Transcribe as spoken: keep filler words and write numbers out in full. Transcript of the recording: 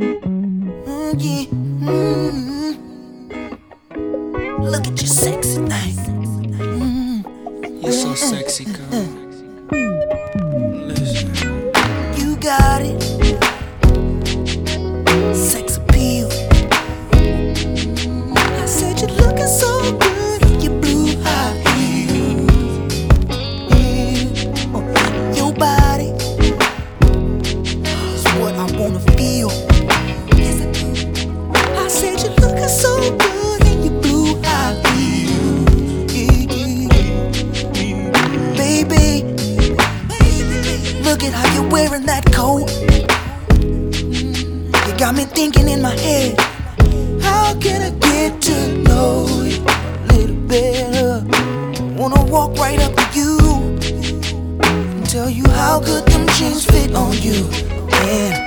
Mm, yeah. Mm-hmm. Look at your sexy thing. Mm-hmm. You're so sexy, girl. Listen. You got it. Sex appeal. I said you're looking so good in your blue high heels. Yeah. Oh, your body is what I wanna feel. I said you're looking so good in your blue high heels. Yeah, yeah. Baby, look at how you're wearing that coat. You got me thinking in my head, how can I get to know you a little better? Wanna walk right up to you and tell you how good them jeans fit on you. And